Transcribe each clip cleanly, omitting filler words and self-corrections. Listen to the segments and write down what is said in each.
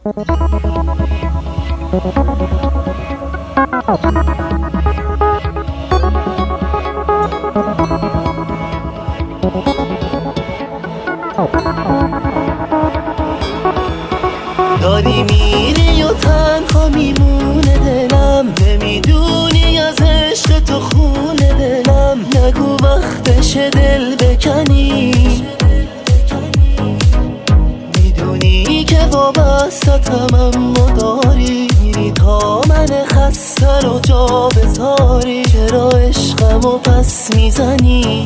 داری میری و تنها میمونه دلم، نمیدونی از عشق تو خونه دلم. نگو وقتشه دل بکنی، میدونی که وابستتم اما داری میری تا من خسته رو جا بذاری. چرا عشقمو پس میزنی؟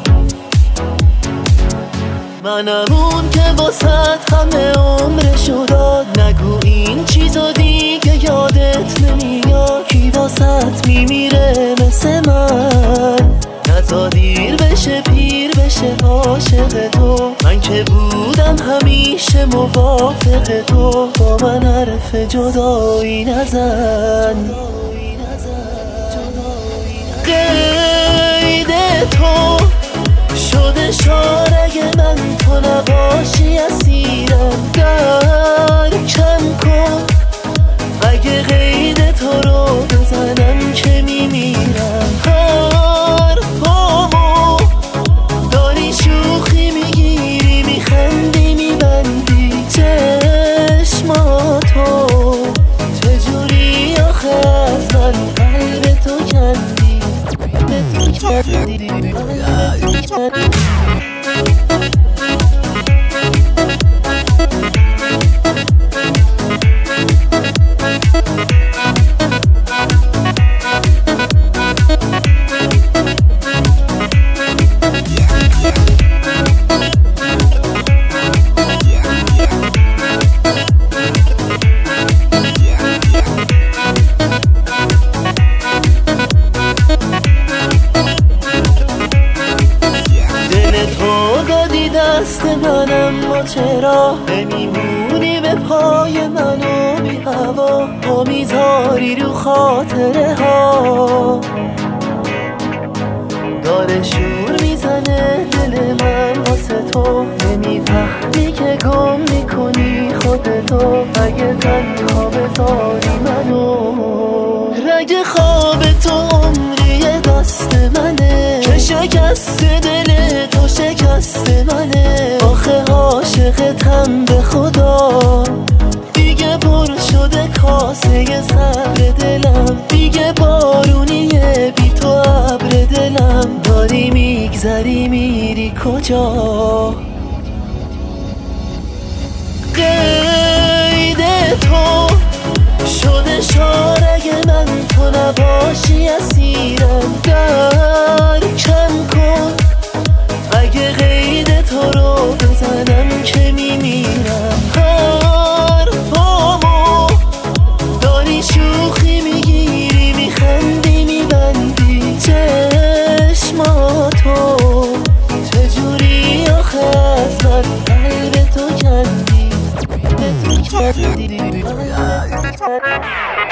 منم اون که واسط همه عمرشو داد. نگو این چیزا دیگه یادت نمیاد. کی واسط میمیره مثل من؟ نزا دیر بشه پیر بشه عاشق تو. من که بودم همیشه موافق تو. با من حرف جدایی نزن. قید تو شده شارع من، تو نباشی اسیرم. درکم کن اگه قید تو رو بزنم که میمیرم. حرفامو داری شوخی میگیری، میخندی میبندی چشماتو. چجوری آخه از من قلب تو کندی؟ دست منم ما چرا نمیمونی به پای منو بی هوا؟ ما میذاری رو خاطره ها. داره شور میزنه دل من واسه تو. نمیفهمی که گم میکنی خودتو. اگه تنها بذاری منو، رگ خواب تو عمری دست منه. که شکست دل تو شکست منه. آخه عاشقتم به خدا. دیگه پر شده کاسه صبر دلم. دیگه بارونیه بی تو ابر دلم. داری میگذری میری کجا؟ قید تو شده شارع من، تو نباشی اسیرم. درکم کن اگه قید تو رو بزنم که میمیرم. حرفامو داری شوخی میگیری، میخندی میبندی چشماتو. چجوری آخه از من قلب تو کندی؟